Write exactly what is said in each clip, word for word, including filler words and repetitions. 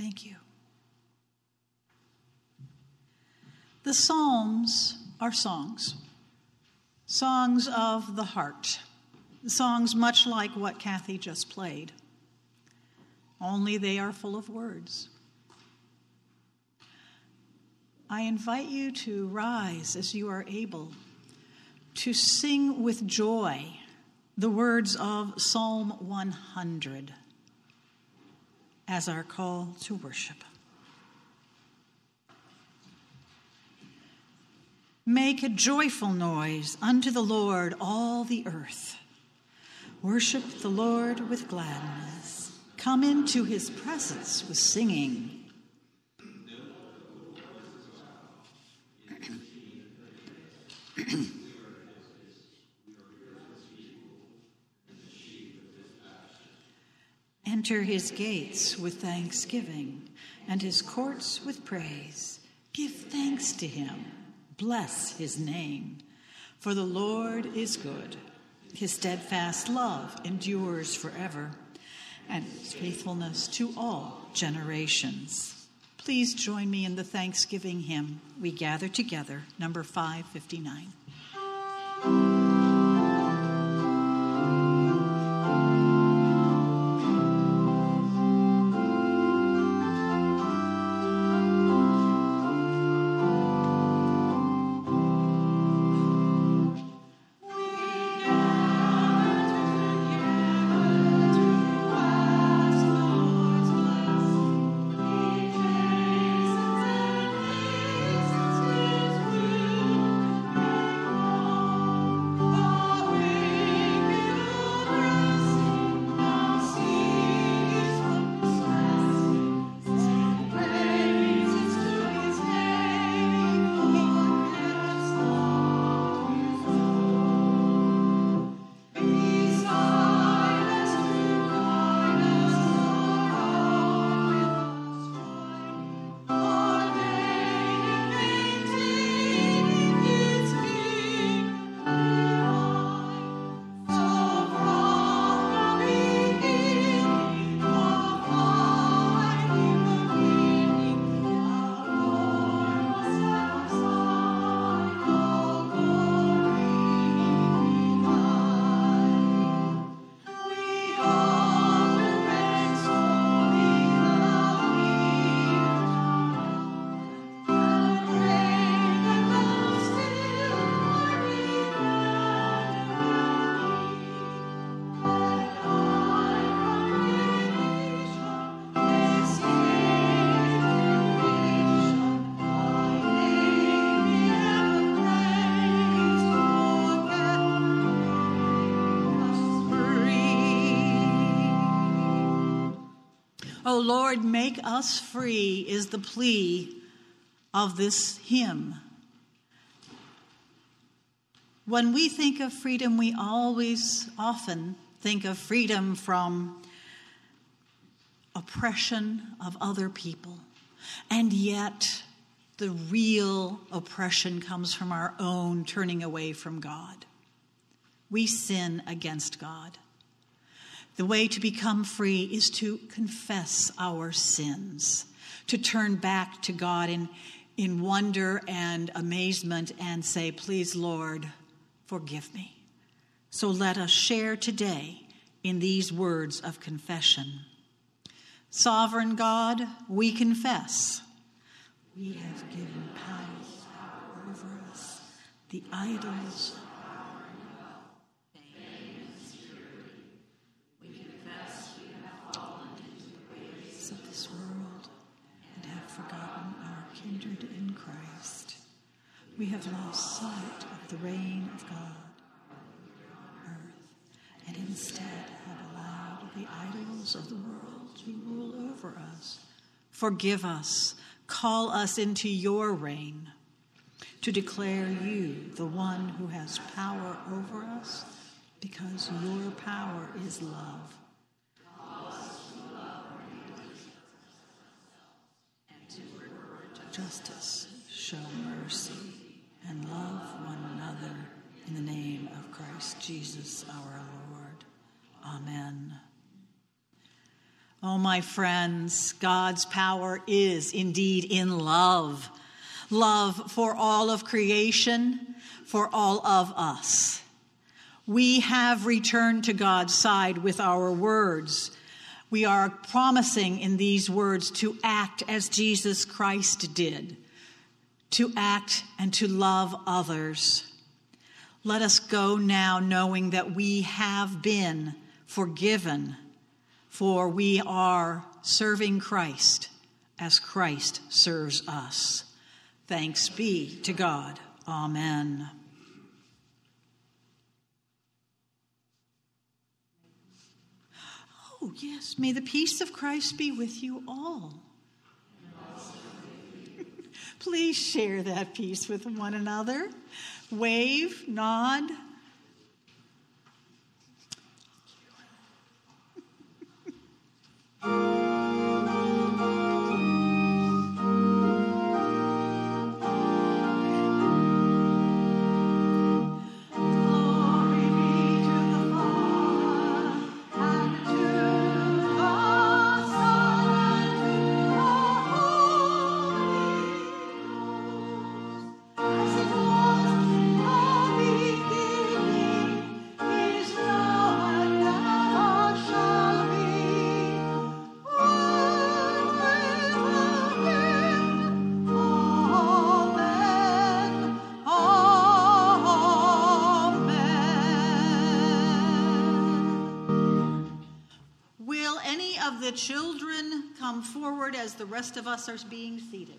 Thank you. The Psalms are songs, songs of the heart, songs much like what Kathy just played, only they are full of words. I invite you to rise as you are able to sing with joy the words of Psalm one hundred as our call to worship. Make a joyful noise unto the Lord, all the earth. Worship the Lord with gladness. Come into his presence with singing. Enter his gates with thanksgiving and his courts with praise. Give thanks to him. Bless his name. For the Lord is good. His steadfast love endures forever, and his faithfulness to all generations. Please join me in the Thanksgiving hymn. We gather together, number five fifty-nine. O Lord, make us free is the plea of this hymn. When we think of freedom, we always often think of freedom from oppression of other people. And yet, the real oppression comes from our own turning away from God. We sin against God. The way to become free is to confess our sins, to turn back to God in, in wonder and amazement and say, please, Lord, forgive me. So let us share today in these words of confession. Sovereign God, we confess. We have given power over us, the idols of this world and have forgotten our kindred in Christ. We have lost sight of the reign of God on earth and instead have allowed the idols of the world to rule over us. Forgive us. Call us into your reign to declare you the one who has power over us because your power is love. Justice, show mercy, and love one another in the name of Christ Jesus our Lord. Amen. Oh, my friends, God's power is indeed in love. Love for all of creation, for all of us. We have returned to God's side with our words. We are promising in these words to act as Jesus Christ did, to act and to love others. Let us go now knowing that we have been forgiven, for we are serving Christ as Christ serves us. Thanks be to God. Amen. Oh, yes, may the peace of Christ be with you all. Please share that peace with one another. Wave, nod. The children come forward as the rest of us are being seated.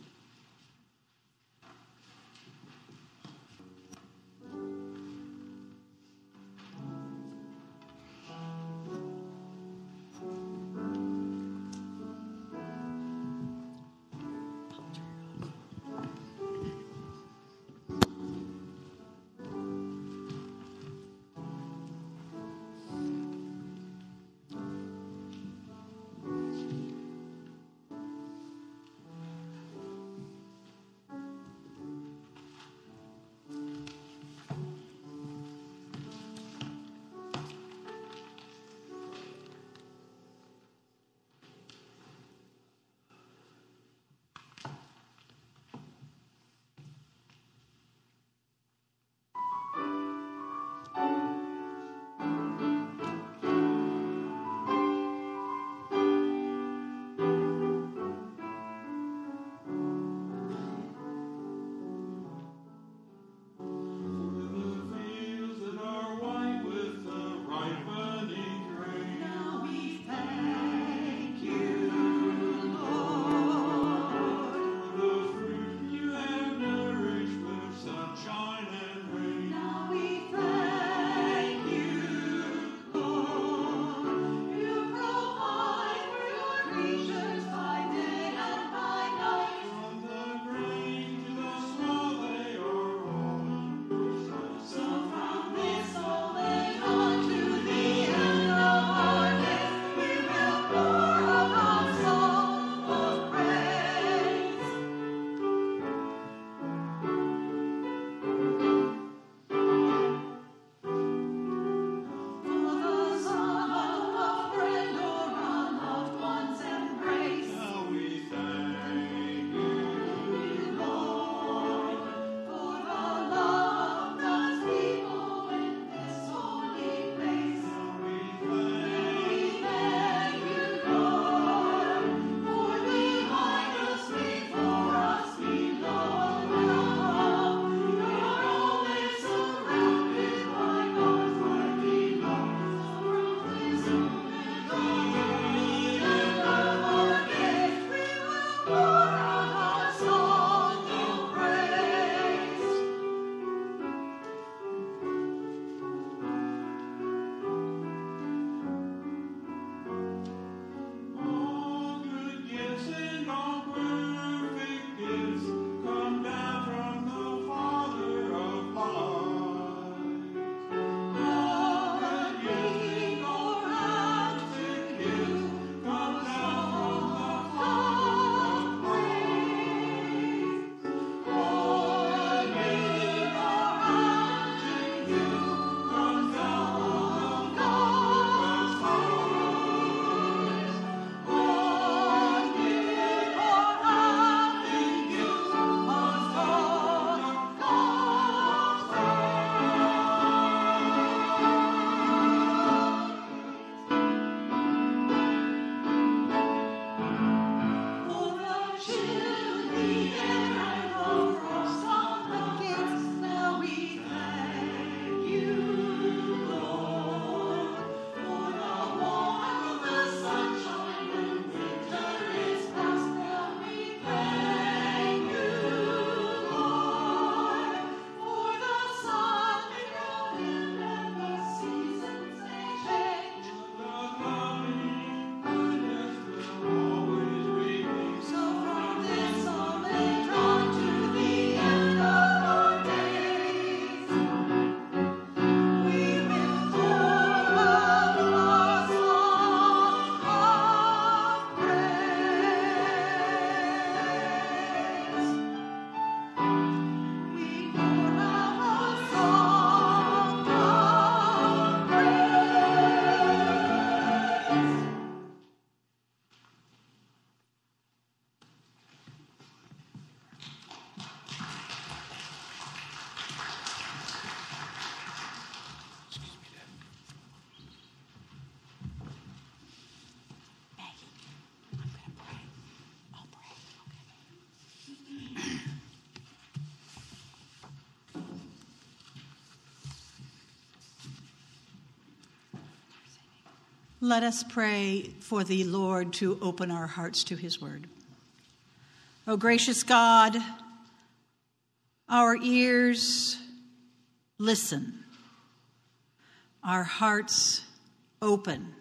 Let us pray for the Lord to open our hearts to his word. O gracious God, our ears listen, our hearts open.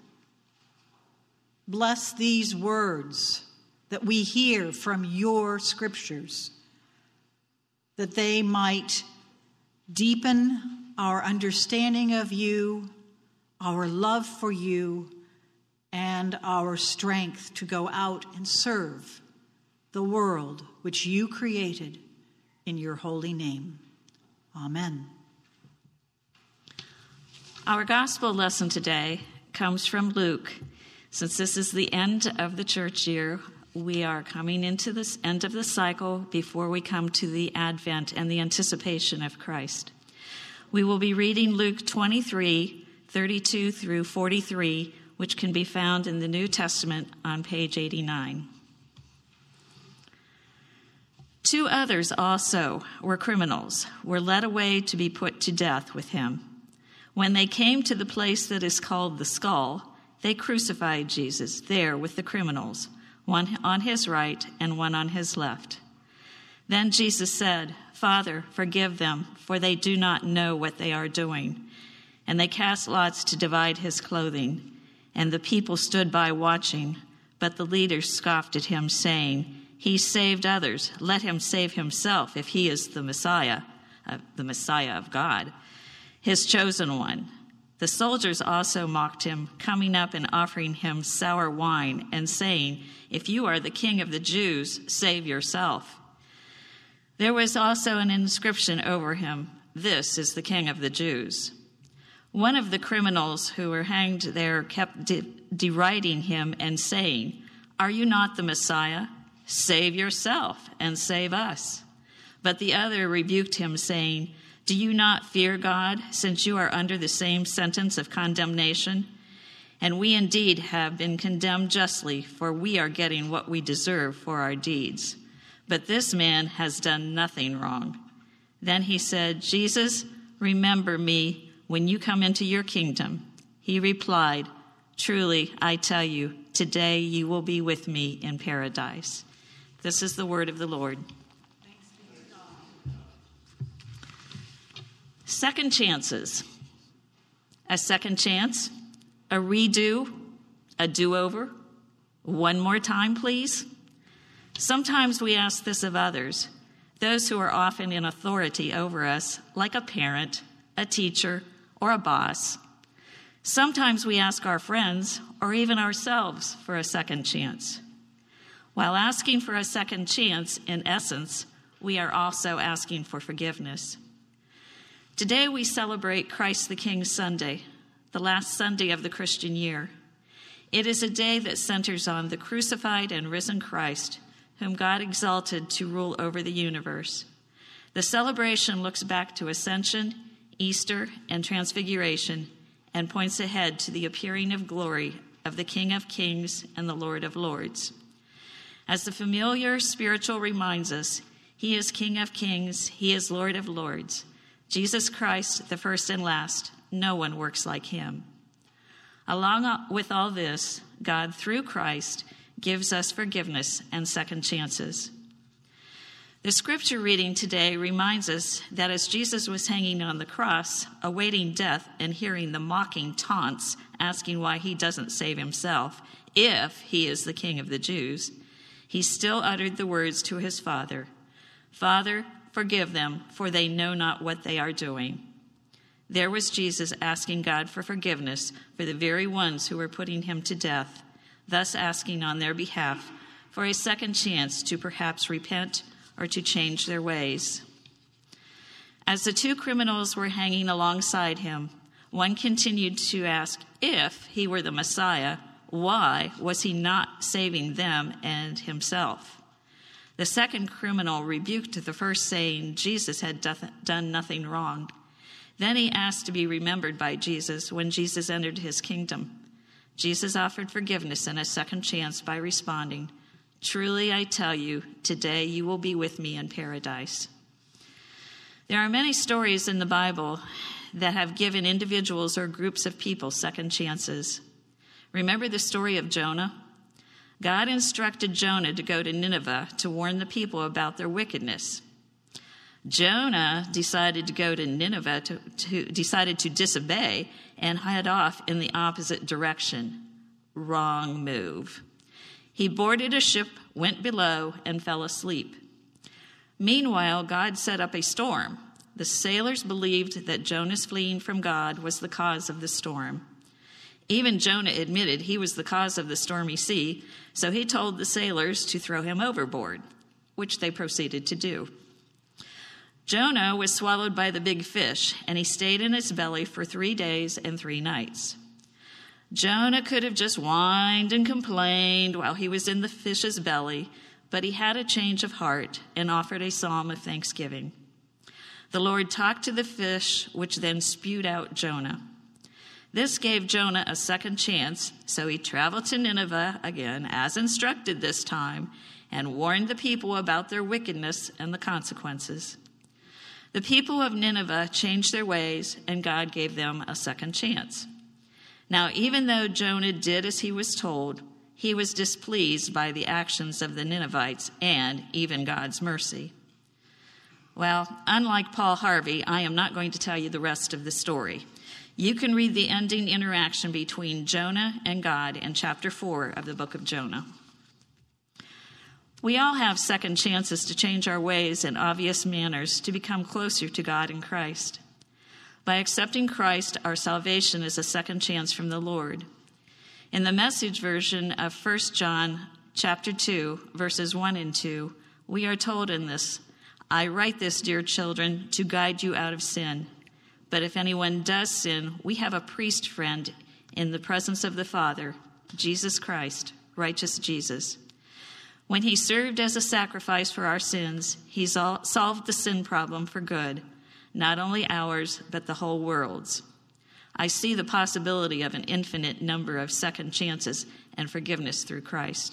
Bless these words that we hear from your scriptures, that they might deepen our understanding of you, our love for you, and our strength to go out and serve the world which you created in your holy name. Amen. Our gospel lesson today comes from Luke. Since this is the end of the church year, we are coming into this end of the cycle before we come to the Advent and the anticipation of Christ. We will be reading Luke twenty-three, thirty-two through forty-three, which can be found in the New Testament on page eighty-nine. Two others also were criminals, were led away to be put to death with him. When they came to the place that is called the Skull, they crucified Jesus there with the criminals, one on his right and one on his left. Then Jesus said, "Father, forgive them, for they do not know what they are doing." And they cast lots to divide his clothing. And the people stood by watching, but the leaders scoffed at him, saying, "He saved others. Let him save himself if he is the Messiah, uh, the Messiah of God, his chosen one." The soldiers also mocked him, coming up and offering him sour wine and saying, "If you are the king of the Jews, save yourself." There was also an inscription over him, "This is the King of the Jews." One of the criminals who were hanged there kept de- deriding him and saying, "Are you not the Messiah? Save yourself and save us." But the other rebuked him, saying, "Do you not fear God, since you are under the same sentence of condemnation? And we indeed have been condemned justly, for we are getting what we deserve for our deeds. But this man has done nothing wrong." Then he said, "Jesus, remember me when you come into your kingdom." He replied, "Truly, I tell you, today you will be with me in paradise." This is the word of the Lord. Second chances. A second chance, a redo, a do-over. One more time, please. Sometimes we ask this of others, those who are often in authority over us, like a parent, a teacher, or a boss. Sometimes we ask our friends, or even ourselves, for a second chance. While asking for a second chance, in essence, we are also asking for forgiveness. Today we celebrate Christ the King Sunday, the last Sunday of the Christian year. It is a day that centers on the crucified and risen Christ, whom God exalted to rule over the universe. The celebration looks back to Ascension, Easter, and Transfiguration, and points ahead to the appearing of glory of the King of Kings and the Lord of Lords. As the familiar spiritual reminds us, he is King of Kings, he is Lord of Lords. Jesus Christ, the first and last, no one works like him. Along with all this, God, through Christ, gives us forgiveness and second chances. The scripture reading today reminds us that as Jesus was hanging on the cross, awaiting death and hearing the mocking taunts, asking why he doesn't save himself, if he is the King of the Jews, he still uttered the words to his Father, "Father, forgive them, for they know not what they are doing." There was Jesus asking God for forgiveness for the very ones who were putting him to death, thus asking on their behalf for a second chance to perhaps repent or to change their ways. As the two criminals were hanging alongside him, one continued to ask if he were the Messiah, why was he not saving them and himself? The second criminal rebuked the first, saying Jesus had done nothing wrong. Then he asked to be remembered by Jesus when Jesus entered his kingdom. Jesus offered forgiveness and a second chance by responding, "Truly I tell you, today you will be with me in paradise." There are many stories in the Bible that have given individuals or groups of people second chances. Remember the story of Jonah? God instructed Jonah to go to Nineveh to warn the people about their wickedness. Jonah decided to go to Nineveh, to, to, decided to disobey and head off in the opposite direction. Wrong move. He boarded a ship, went below, and fell asleep. Meanwhile, God set up a storm. The sailors believed that Jonah's fleeing from God was the cause of the storm. Even Jonah admitted he was the cause of the stormy sea, so he told the sailors to throw him overboard, which they proceeded to do. Jonah was swallowed by the big fish, and he stayed in its belly for three days and three nights. Jonah could have just whined and complained while he was in the fish's belly, but he had a change of heart and offered a psalm of thanksgiving. The Lord talked to the fish, which then spewed out Jonah. This gave Jonah a second chance, so he traveled to Nineveh again, as instructed this time, and warned the people about their wickedness and the consequences. The people of Nineveh changed their ways, and God gave them a second chance. Now, even though Jonah did as he was told, he was displeased by the actions of the Ninevites and even God's mercy. Well, unlike Paul Harvey, I am not going to tell you the rest of the story. You can read the ending interaction between Jonah and God in chapter four of the book of Jonah. We all have second chances to change our ways and obvious manners to become closer to God in Christ. By accepting Christ, our salvation is a second chance from the Lord. In the Message version of First John chapter two, verses one and two, we are told in this, "I write this, dear children, to guide you out of sin. But if anyone does sin, we have a priest friend in the presence of the Father, Jesus Christ, righteous Jesus. When he served as a sacrifice for our sins, he sol- solved the sin problem for good, not only ours, but the whole world's. I see the possibility of an infinite number of second chances and forgiveness through Christ."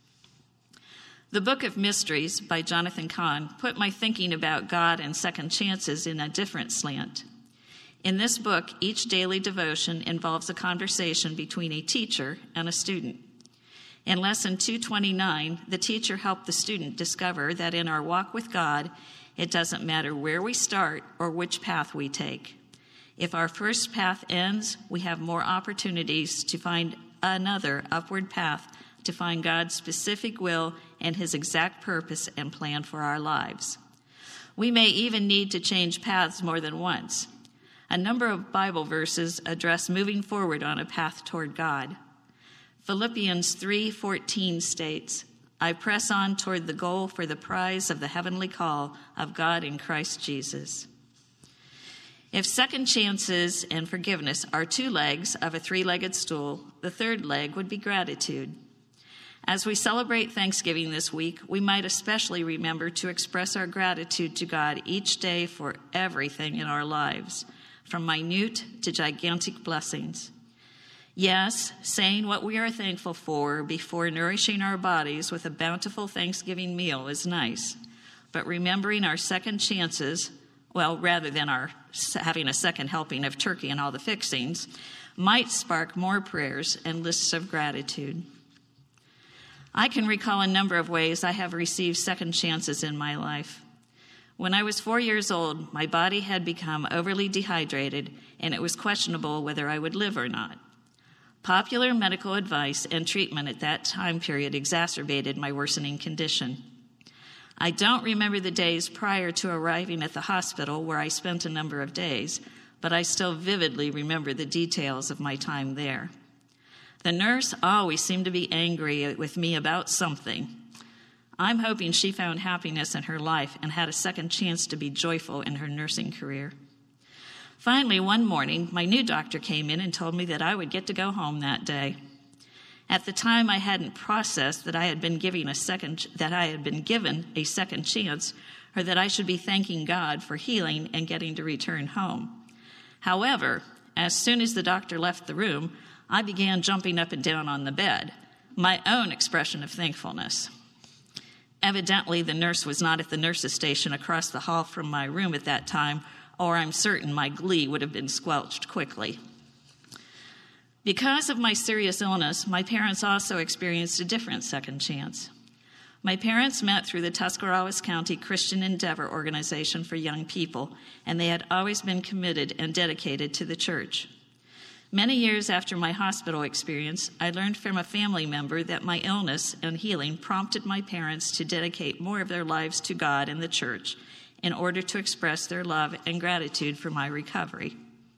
The Book of Mysteries by Jonathan Cahn put my thinking about God and second chances in a different slant. In this book, each daily devotion involves a conversation between a teacher and a student. In Lesson two twenty-nine, the teacher helped the student discover that in our walk with God, it doesn't matter where we start or which path we take. If our first path ends, we have more opportunities to find another upward path to find God's specific will and his exact purpose and plan for our lives. We may even need to change paths more than once. A number of Bible verses address moving forward on a path toward God. Philippians three fourteen states, "I press on toward the goal for the prize of the heavenly call of God in Christ Jesus." If second chances and forgiveness are two legs of a three-legged stool, the third leg would be gratitude. As we celebrate Thanksgiving this week, we might especially remember to express our gratitude to God each day for everything in our lives, from minute to gigantic blessings. Yes, saying what we are thankful for before nourishing our bodies with a bountiful Thanksgiving meal is nice, but remembering our second chances, well, rather than our having a second helping of turkey and all the fixings, might spark more prayers and lists of gratitude. I can recall a number of ways I have received second chances in my life. When I was four years old, my body had become overly dehydrated, and it was questionable whether I would live or not. Popular medical advice and treatment at that time period exacerbated my worsening condition. I don't remember the days prior to arriving at the hospital where I spent a number of days, but I still vividly remember the details of my time there. The nurse always seemed to be angry with me about something. I'm hoping she found happiness in her life and had a second chance to be joyful in her nursing career. Finally, one morning, my new doctor came in and told me that I would get to go home that day. At the time, I hadn't processed that I had been given a second that I had been given a second chance, or that I should be thanking God for healing and getting to return home. However, as soon as the doctor left the room, I began jumping up and down on the bed, my own expression of thankfulness. Evidently, the nurse was not at the nurse's station across the hall from my room at that time, or I'm certain my glee would have been squelched quickly. Because of my serious illness, my parents also experienced a different second chance. My parents met through the Tuscarawas County Christian Endeavor Organization for Young People, and they had always been committed and dedicated to the church. Many years after my hospital experience, I learned from a family member that my illness and healing prompted my parents to dedicate more of their lives to God and the church in order to express their love and gratitude for my recovery.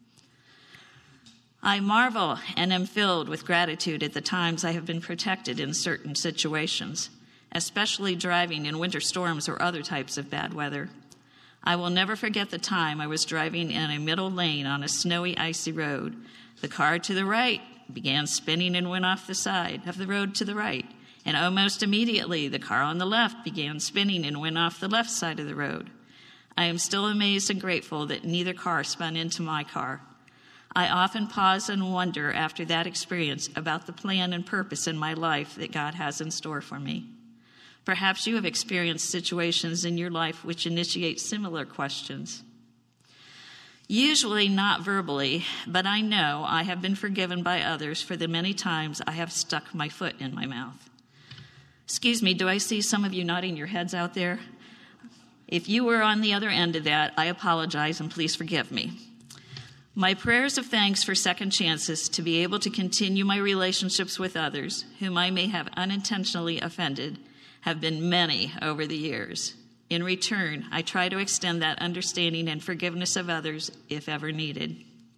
I marvel and am filled with gratitude at the times I have been protected in certain situations, especially driving in winter storms or other types of bad weather. I will never forget the time I was driving in a middle lane on a snowy, icy road. The car to the right began spinning and went off the side of the road to the right, and almost immediately the car on the left began spinning and went off the left side of the road. I am still amazed and grateful that neither car spun into my car. I often pause and wonder after that experience about the plan and purpose in my life that God has in store for me. Perhaps you have experienced situations in your life which initiate similar questions. Usually not verbally, but I know I have been forgiven by others for the many times I have stuck my foot in my mouth. Excuse me, do I see some of you nodding your heads out there? If you were on the other end of that, I apologize and please forgive me. My prayers of thanks for second chances to be able to continue my relationships with others whom I may have unintentionally offended have been many over the years. In return, I try to extend that understanding and forgiveness of others if ever needed.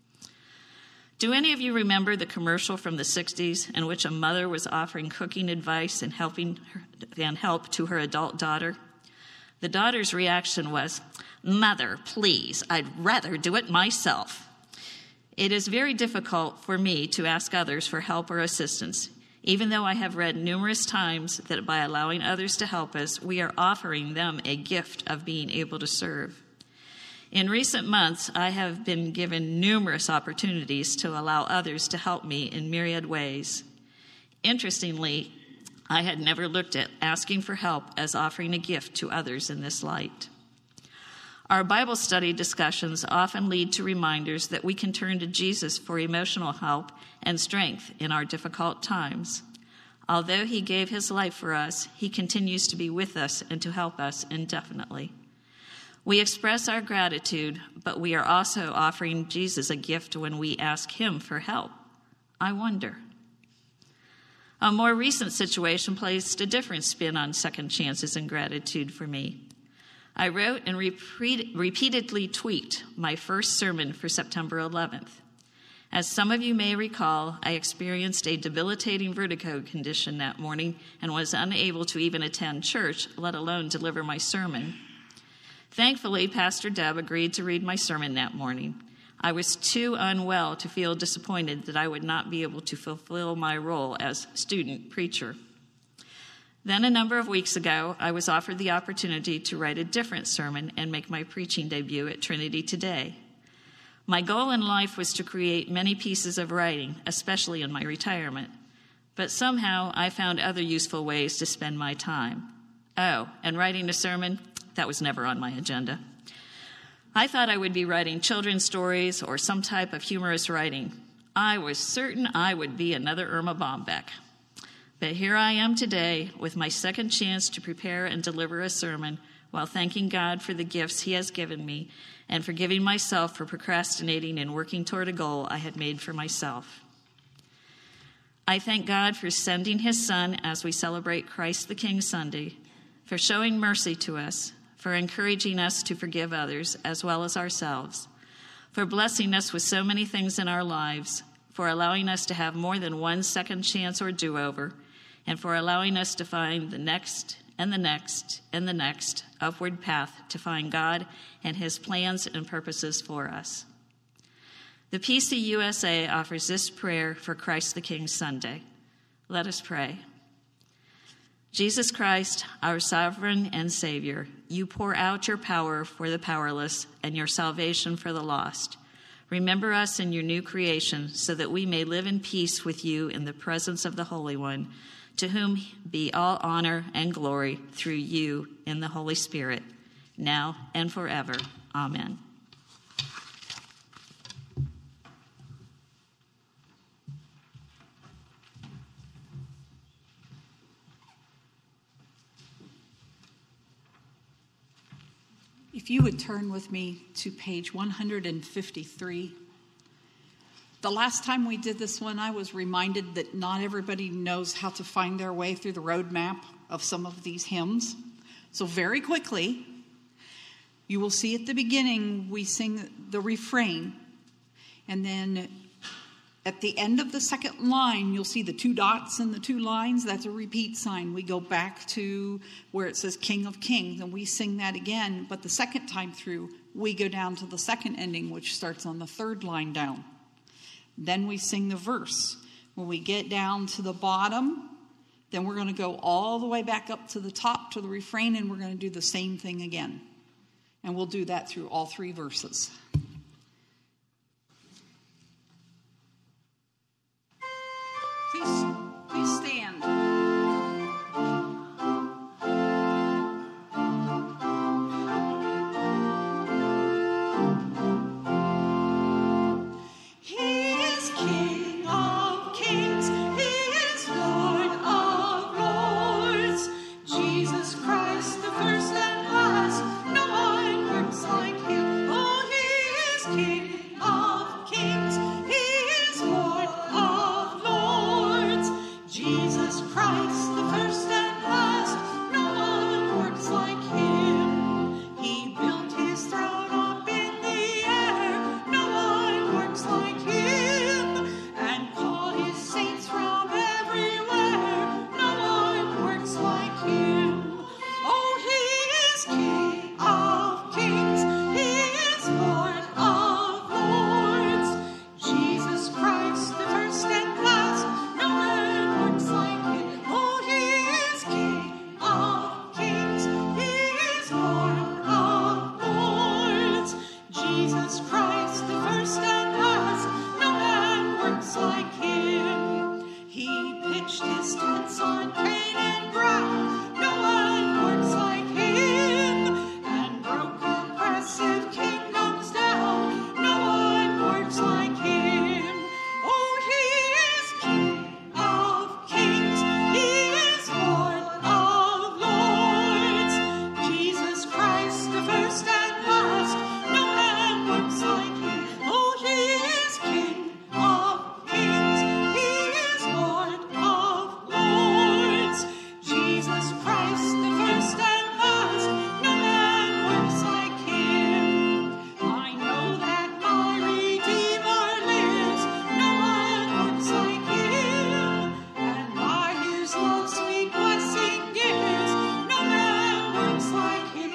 Do any of you remember the commercial from the sixties in which a mother was offering cooking advice and helping her, and help to her adult daughter? The daughter's reaction was, "Mother, please, I'd rather do it myself." It is very difficult for me to ask others for help or assistance, even though I have read numerous times that by allowing others to help us, we are offering them a gift of being able to serve. In recent months, I have been given numerous opportunities to allow others to help me in myriad ways. Interestingly, I had never looked at asking for help as offering a gift to others in this light. Our Bible study discussions often lead to reminders that we can turn to Jesus for emotional help and strength in our difficult times. Although he gave his life for us, he continues to be with us and to help us indefinitely. We express our gratitude, but we are also offering Jesus a gift when we ask him for help. I wonder. A more recent situation placed a different spin on second chances and gratitude for me. I wrote and repeat, repeatedly tweaked my first sermon for September eleventh. As some of you may recall, I experienced a debilitating vertigo condition that morning and was unable to even attend church, let alone deliver my sermon. Thankfully, Pastor Deb agreed to read my sermon that morning. I was too unwell to feel disappointed that I would not be able to fulfill my role as student preacher. Then a number of weeks ago, I was offered the opportunity to write a different sermon and make my preaching debut at Trinity Today. My goal in life was to create many pieces of writing, especially in my retirement. But somehow I found other useful ways to spend my time. Oh, and writing a sermon, that was never on my agenda. I thought I would be writing children's stories or some type of humorous writing. I was certain I would be another Irma Bombeck. But here I am today with my second chance to prepare and deliver a sermon while thanking God for the gifts he has given me and forgiving myself for procrastinating and working toward a goal I had made for myself. I thank God for sending his Son as we celebrate Christ the King Sunday, for showing mercy to us, for encouraging us to forgive others as well as ourselves, for blessing us with so many things in our lives, for allowing us to have more than one second chance or do-over, and for allowing us to find the next and the next and the next upward path to find God and his plans and purposes for us. The P C U S A offers this prayer for Christ the King Sunday. Let us pray. Jesus Christ, our sovereign and Savior, you pour out your power for the powerless and your salvation for the lost. Remember us in your new creation so that we may live in peace with you in the presence of the Holy One, to whom be all honor and glory through you in the Holy Spirit, now and forever. Amen. If you would turn with me to page one hundred fifty-three. The last time we did this one, I was reminded that not everybody knows how to find their way through the road map of some of these hymns. So very quickly, you will see at the beginning we sing the refrain, and then at the end of the second line, you'll see the two dots and the two lines. That's a repeat sign. We go back to where it says King of Kings, and we sing that again. But the second time through, we go down to the second ending, which starts on the third line down. Then we sing the verse. When we get down to the bottom, then we're going to go all the way back up to the top to the refrain, and we're going to do the same thing again. And we'll do that through all three verses. Please, please stand. He is King of Kings. He is Lord of Lords. Jesus Christ, the first and last. No one works like him. Oh, he is King of Kings. He is Lord of Lords. Jesus Christ, the first and last. No one works like him. He built his throne up in the air. No one works like him. And called his saints from everywhere. No one works like him. Oh, he is King of Kings. He is Lord of Lords. Jesus Christ, the first and last. No one works like him. Oh, he is King of Kings. He is Lord of Lords. Jesus Christ, the first and last. No man works like him. He pitched his tents on Canaan ground. No one works like him. And broke oppressive kingdoms down. No one works like him. Oh, he is King of Kings. He is Lord of Lords. Jesus Christ, the first and last. No man works like him. Oh, he is King of Kings. He is Lord of Lords. Jesus Christ, the first and last. No man works like him. I know that my Redeemer lives. No one works like him. And by his love sweet blessing gives. No man works like him.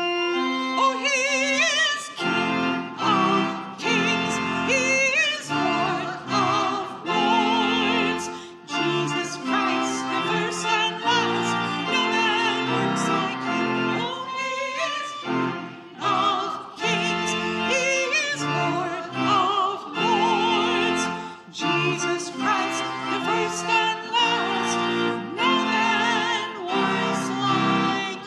Oh, he is King of Kings. He is Lord of Lords. Jesus Christ, the first and last. No man works like him. Oh, he is King of Kings. He is Lord of Lords. Jesus Christ, the first and last. No man works like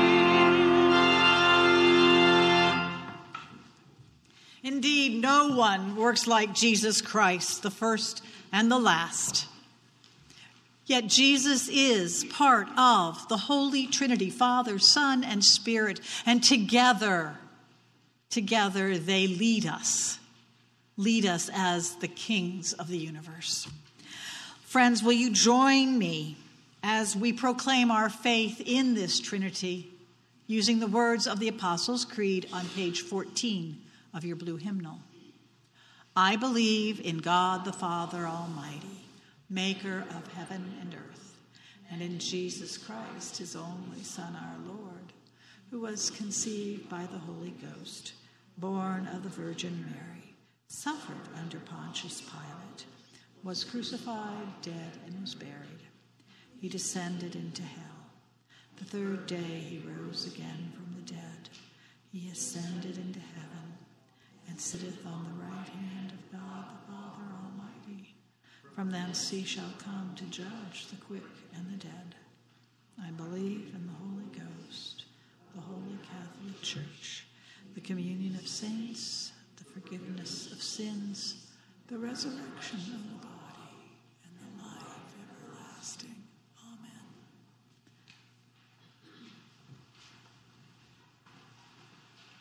him. Indeed, no one works like Jesus Christ, the first and the last. Yet Jesus is part of the Holy Trinity, Father, Son, and Spirit, and together, together they lead us, lead us as the kings of the universe. Friends, will you join me as we proclaim our faith in this Trinity using the words of the Apostles' Creed on page fourteen of your blue hymnal? I believe in God the Father Almighty, maker of heaven and earth, and in Jesus Christ, his only Son, our Lord, who was conceived by the Holy Ghost, born of the Virgin Mary, suffered under Pontius Pilate, was crucified, dead, and was buried. He descended into hell. The third day he rose again from the dead. He ascended into heaven and sitteth on the right hand of God the Father Almighty. From thence he shall come to judge the quick and the dead. I believe in the Holy Ghost, the Holy Catholic Church, the communion of saints, the forgiveness of sins, the resurrection of the body, and the life everlasting. Amen.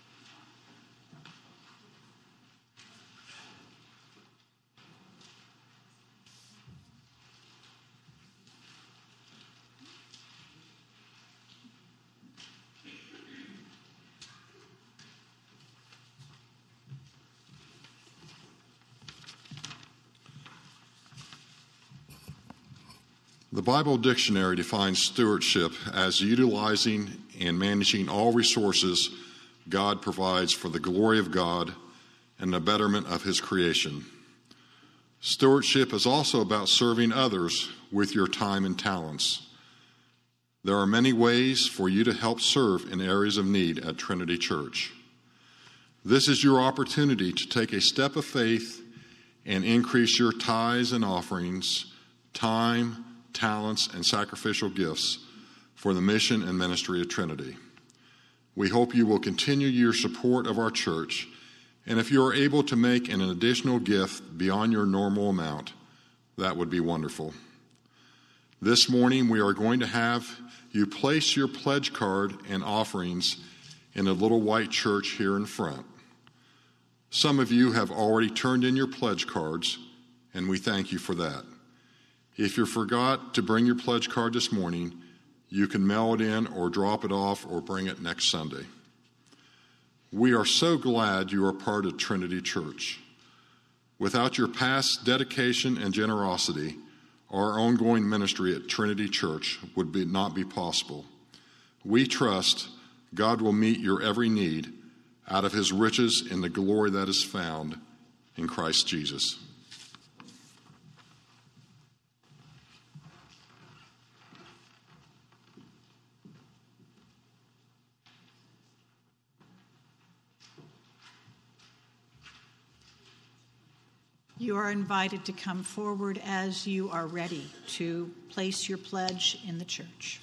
The Bible Dictionary defines stewardship as utilizing and managing all resources God provides for the glory of God and the betterment of His creation. Stewardship is also about serving others with your time and talents. There are many ways for you to help serve in areas of need at Trinity Church. This is your opportunity to take a step of faith and increase your tithes and offerings, time, talents, and sacrificial gifts for the mission and ministry of Trinity. We hope you will continue your support of our church, and if you are able to make an additional gift beyond your normal amount, that would be wonderful. This morning, we are going to have you place your pledge card and offerings in a little white church here in front. Some of you have already turned in your pledge cards, and we thank you for that. If you forgot to bring your pledge card this morning, you can mail it in or drop it off or bring it next Sunday. We are so glad you are part of Trinity Church. Without your past dedication and generosity, our ongoing ministry at Trinity Church would be, not be possible. We trust God will meet your every need out of His riches in the glory that is found in Christ Jesus. You are invited to come forward as you are ready to place your pledge in the church.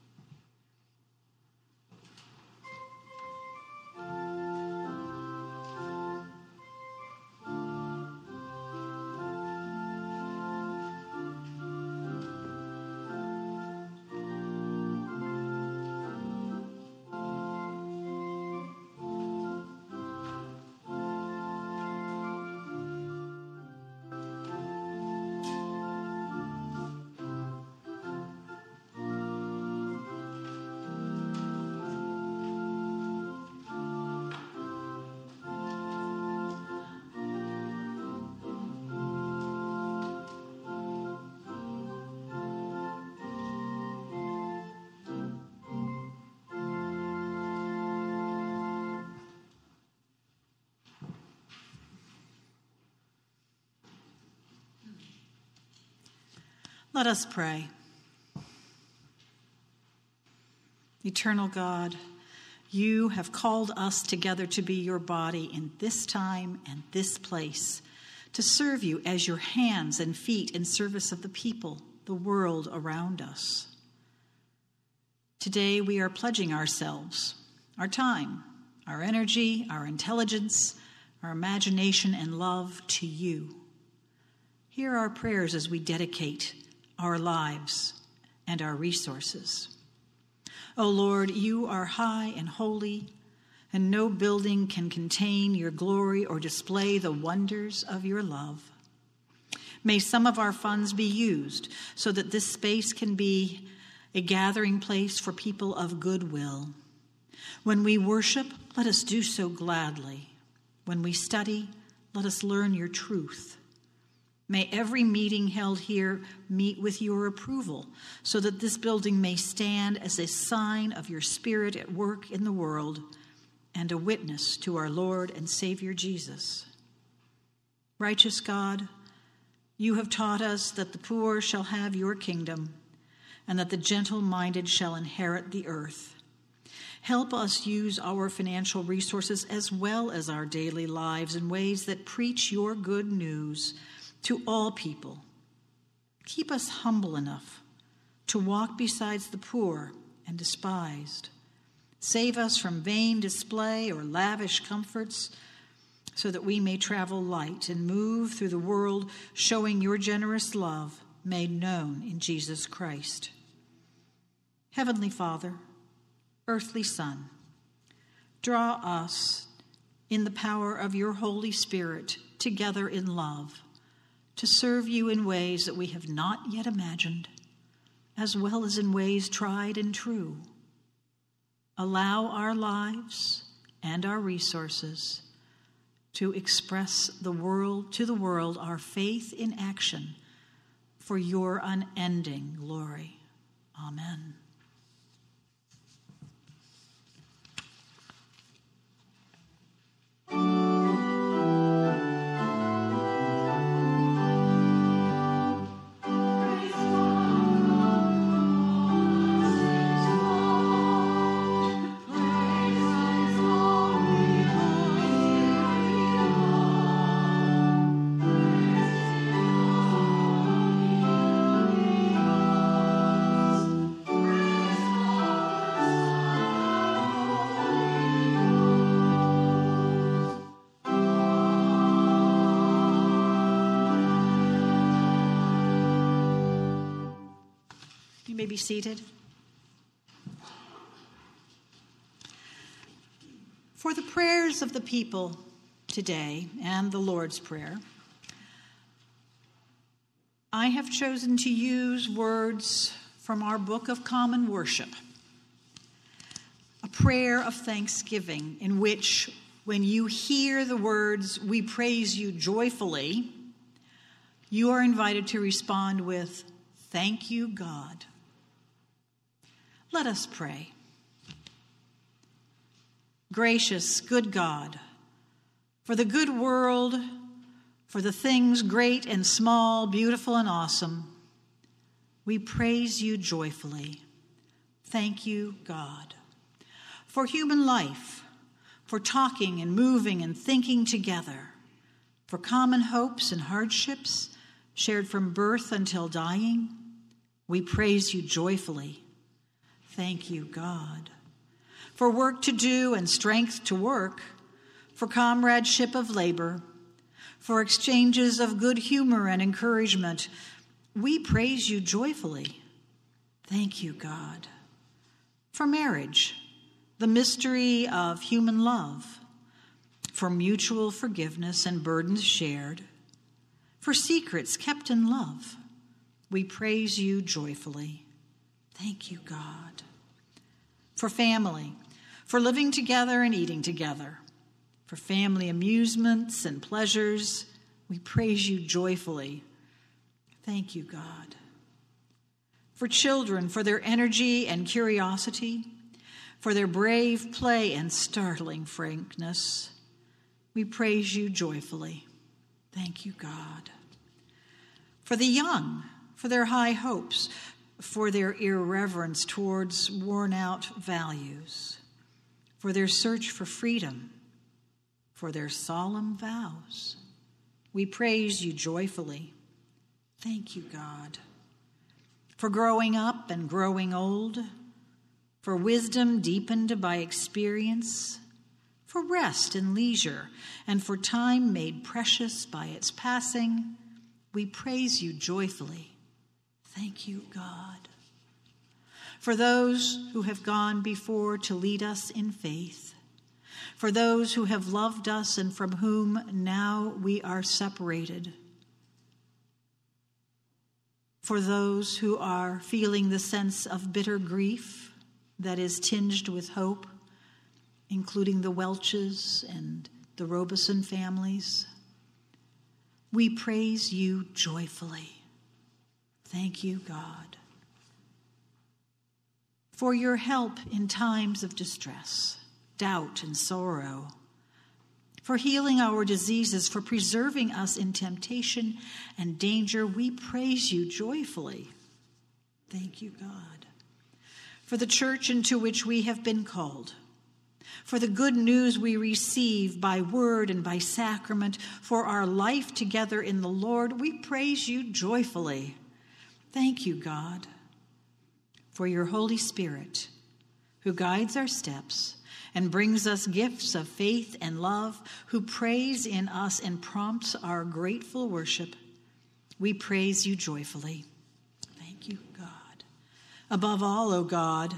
Let us pray. Eternal God, you have called us together to be your body in this time and this place, to serve you as your hands and feet in service of the people, the world around us. Today we are pledging ourselves, our time, our energy, our intelligence, our imagination and love to you. Hear our prayers as we dedicate our lives and our resources. O Lord, you are high and holy, and no building can contain your glory or display the wonders of your love. May some of our funds be used so that this space can be a gathering place for people of goodwill. When we worship, let us do so gladly. When we study, let us learn your truth. May every meeting held here meet with your approval, so that this building may stand as a sign of your Spirit at work in the world and a witness to our Lord and Savior Jesus. Righteous God, you have taught us that the poor shall have your kingdom and that the gentle-minded shall inherit the earth. Help us use our financial resources as well as our daily lives in ways that preach your good news to all people. Keep us humble enough to walk beside the poor and despised. Save us from vain display or lavish comforts, so that we may travel light and move through the world showing your generous love made known in Jesus Christ. Heavenly Father, earthly Son, draw us in the power of your Holy Spirit together in love, to serve you in ways that we have not yet imagined, as well as in ways tried and true. Allow our lives and our resources to express the world to the world our faith in action for your unending glory. Amen. You may be seated. For the prayers of the people today and the Lord's Prayer, I have chosen to use words from our Book of Common Worship, a prayer of thanksgiving in which, when you hear the words, "We praise you joyfully," you are invited to respond with, "Thank you, God." Let us pray. Gracious, good God, for the good world, for the things great and small, beautiful and awesome, we praise you joyfully. Thank you, God. For human life, for talking and moving and thinking together, for common hopes and hardships shared from birth until dying, we praise you joyfully. Thank you, God. For work to do and strength to work, for comradeship of labor, for exchanges of good humor and encouragement, we praise you joyfully. Thank you, God. For marriage, the mystery of human love, for mutual forgiveness and burdens shared, for secrets kept in love, we praise you joyfully. Thank you, God. For family, for living together and eating together, for family amusements and pleasures, we praise you joyfully. Thank you, God. For children, for their energy and curiosity, for their brave play and startling frankness, we praise you joyfully. Thank you, God. For the young, for their high hopes, for their irreverence towards worn-out values, for their search for freedom, for their solemn vows, we praise you joyfully. Thank you, God. For growing up and growing old, for wisdom deepened by experience, for rest and leisure, and for time made precious by its passing, we praise you joyfully. Thank you, God. For those who have gone before to lead us in faith, for those who have loved us and from whom now we are separated, for those who are feeling the sense of bitter grief that is tinged with hope, including the Welches and the Robeson families, we praise you joyfully. Thank you, God. For your help in times of distress, doubt, and sorrow, for healing our diseases, for preserving us in temptation and danger, we praise you joyfully. Thank you, God. For the church into which we have been called, for the good news we receive by word and by sacrament, for our life together in the Lord, we praise you joyfully. Thank you, God, for your Holy Spirit, who guides our steps and brings us gifts of faith and love, who prays in us and prompts our grateful worship. We praise you joyfully. Thank you, God. Above all, O God,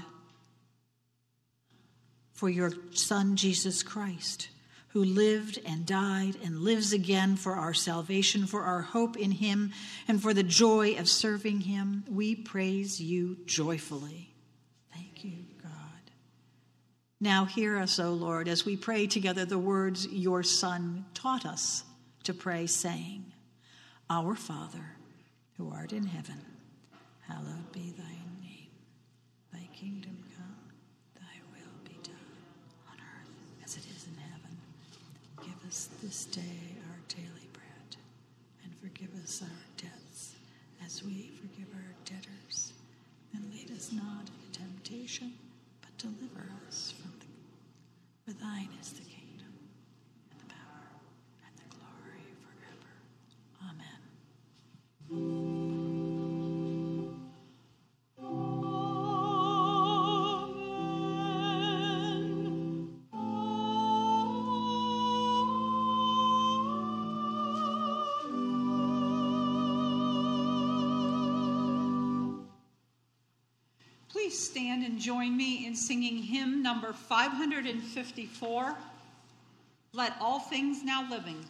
for your Son, Jesus Christ, who lived and died and lives again for our salvation, for our hope in him, and for the joy of serving him, we praise you joyfully. Thank you, God. Now hear us, O Lord, as we pray together the words your Son taught us to pray, saying, Our Father, who art in heaven, hallowed be thy name. Thy kingdom come, thy will be done, on earth as it is in heaven. Give us this day our daily bread, and forgive us our debts, as we forgive our debtors. And lead us not into temptation, but deliver us from the For thine is the kingdom, and the power, and the glory forever. Amen. Please stand and join me in singing hymn number five hundred fifty-four, Let All Things Now Living.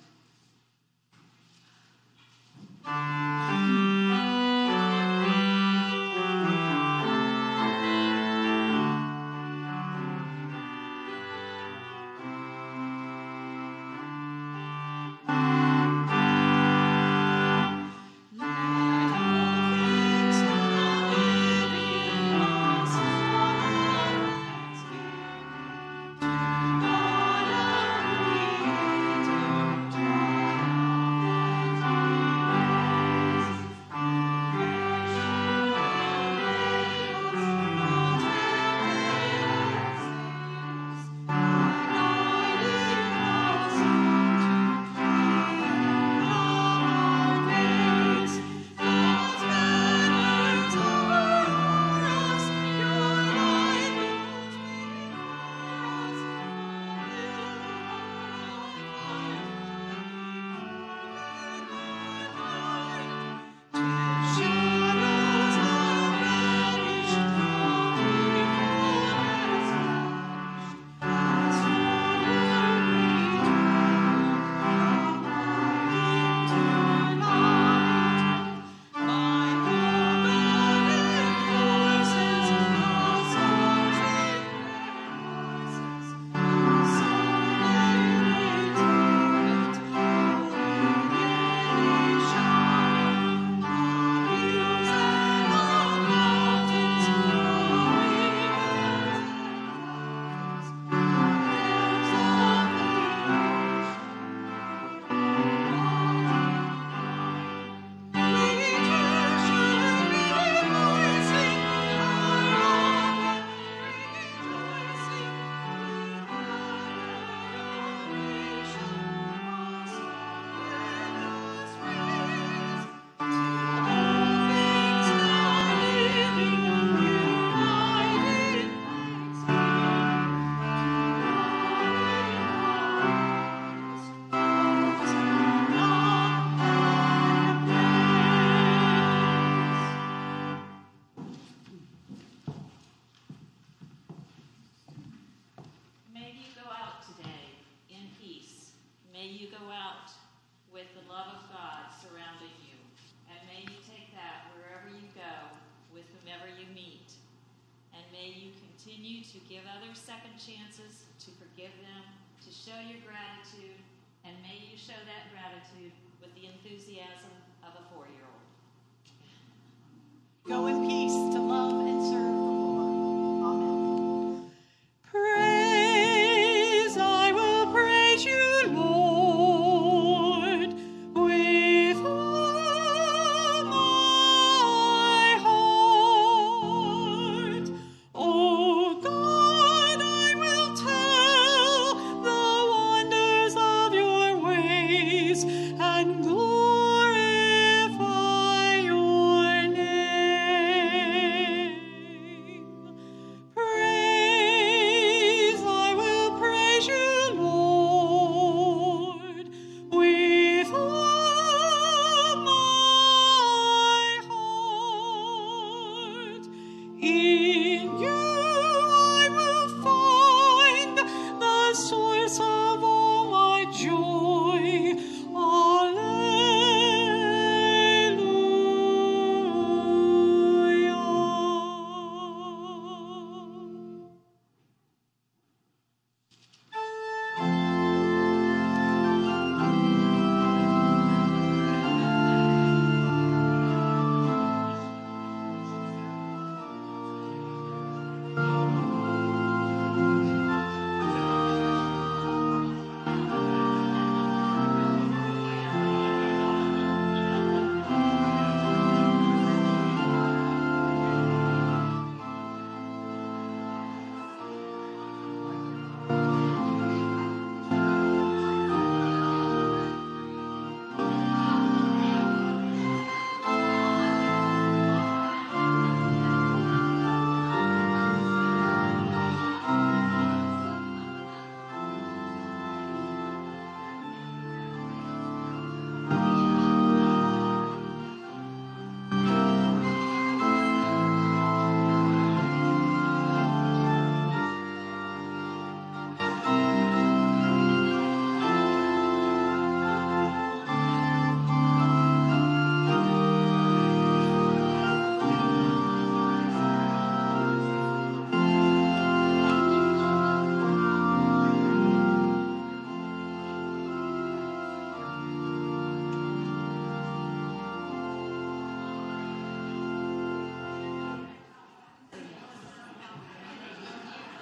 Continue to give others second chances, to forgive them, to show your gratitude, and may you show that gratitude with the enthusiasm of a four-year-old. Go in peace.